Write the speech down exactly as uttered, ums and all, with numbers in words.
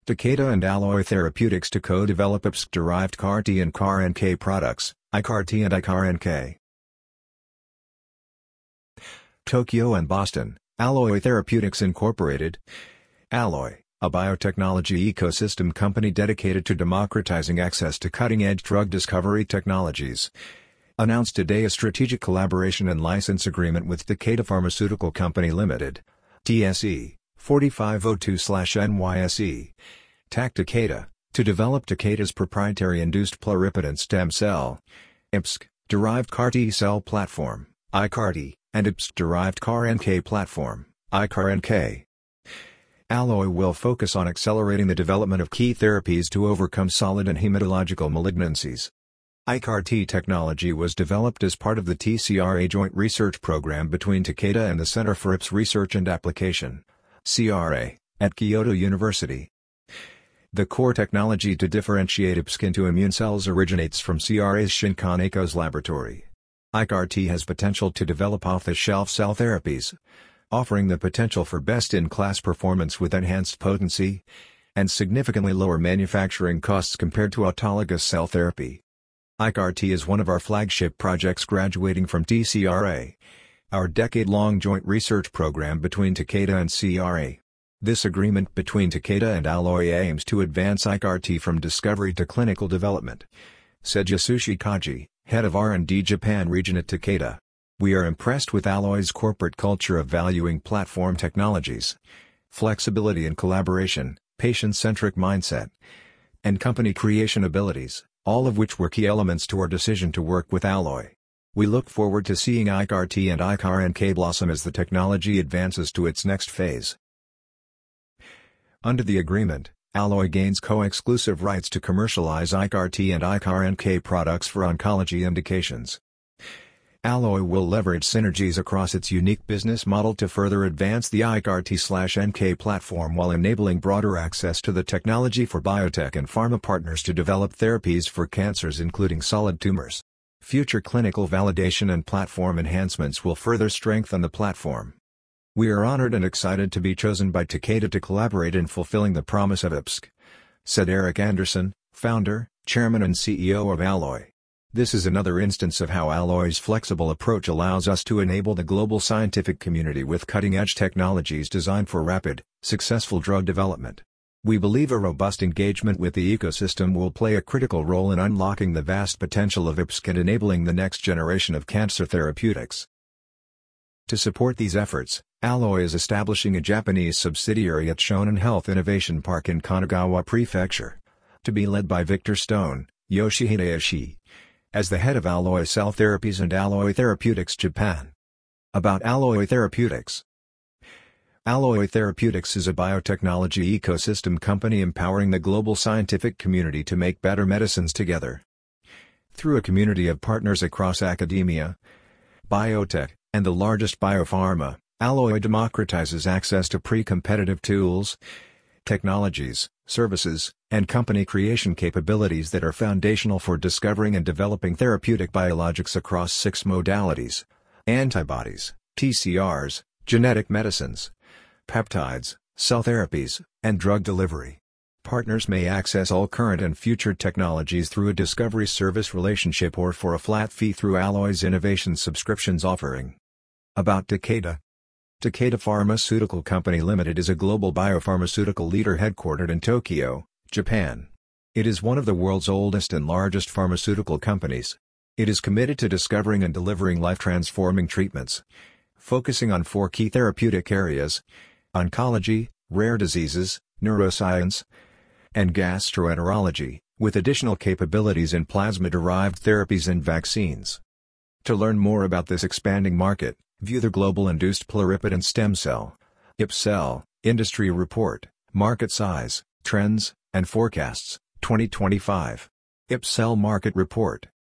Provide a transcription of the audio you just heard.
Takeda and Alloy Therapeutics to co-develop I P S C-derived C A R T and C A R N K products, I C A R T and I C A R N K. Tokyo and Boston, Alloy Therapeutics Incorporated. Alloy, a biotechnology ecosystem company dedicated to democratizing access to cutting-edge drug discovery technologies, announced today a strategic collaboration and license agreement with Takeda Pharmaceutical Company Limited, T S E, forty-five oh two N Y S E, T A C Takeda, to develop Takeda's proprietary induced pluripotent stem cell, I P S C-derived C A R T cell platform, I C A R T, and I P S C-derived C A R N K platform, I C A R N K. Alloy will focus on accelerating the development of key therapies to overcome solid and hematological malignancies. I C A R T technology was developed as part of the T C R A joint research program between Takeda and the Center for I P S Research and Application, C R A, at Kyoto University. The core technology to differentiate I P S C into immune cells originates from C R A's Shinkan Aiko's laboratory. I C A R T has potential to develop off-the-shelf cell therapies, offering the potential for best-in-class performance with enhanced potency and significantly lower manufacturing costs compared to autologous cell therapy. I C A R T is one of our flagship projects graduating from T C R A, our decade-long joint research program between Takeda and C R A. This agreement between Takeda and Alloy aims to advance I C A R T from discovery to clinical development, said Yasushi Kaji, head of R and D Japan region at Takeda. We are impressed with Alloy's corporate culture of valuing platform technologies, flexibility and collaboration, patient-centric mindset, and company creation abilities, all of which were key elements to our decision to work with Alloy. We look forward to seeing I C A R T and I C A R N K blossom as the technology advances to its next phase. Under the agreement, Alloy gains co-exclusive rights to commercialize I C A R T and I C A R N K products for oncology indications. Alloy will leverage synergies across its unique business model to further advance the I C A R T/N K platform while enabling broader access to the technology for biotech and pharma partners to develop therapies for cancers including solid tumors. Future clinical validation and platform enhancements will further strengthen the platform. We are honored and excited to be chosen by Takeda to collaborate in fulfilling the promise of I P S C, said Eric Anderson, founder, chairman and C E O of Alloy. This is another instance of how Alloy's flexible approach allows us to enable the global scientific community with cutting-edge technologies designed for rapid, successful drug development. We believe a robust engagement with the ecosystem will play a critical role in unlocking the vast potential of I P S C and enabling the next generation of cancer therapeutics. To support these efforts, Alloy is establishing a Japanese subsidiary at Shonan Health Innovation Park in Kanagawa Prefecture, to be led by Victor Stone, Yoshihide Ishii, as the head of Alloy Cell Therapies and Alloy Therapeutics Japan. About Alloy Therapeutics. Alloy Therapeutics is a biotechnology ecosystem company empowering the global scientific community to make better medicines together. Through a community of partners across academia, biotech, and the largest biopharma, Alloy democratizes access to pre-competitive tools, technologies, services, and company creation capabilities that are foundational for discovering and developing therapeutic biologics across six modalities: antibodies, T C Rs, genetic medicines, peptides, cell therapies, and drug delivery. Partners may access all current and future technologies through a discovery service relationship or for a flat fee through Alloy's innovation subscriptions offering. About Takeda. Takeda Pharmaceutical Company Limited is a global biopharmaceutical leader headquartered in Tokyo, Japan. It is one of the world's oldest and largest pharmaceutical companies. It is committed to discovering and delivering life-transforming treatments, focusing on four key therapeutic areas: oncology, rare diseases, neuroscience, and gastroenterology, with additional capabilities in plasma-derived therapies and vaccines. To learn more about this expanding market, view the Global Induced Pluripotent Stem Cell (I P S C) Industry Report, Market Size, Trends, and Forecasts, twenty twenty-five. I P S C Market Report.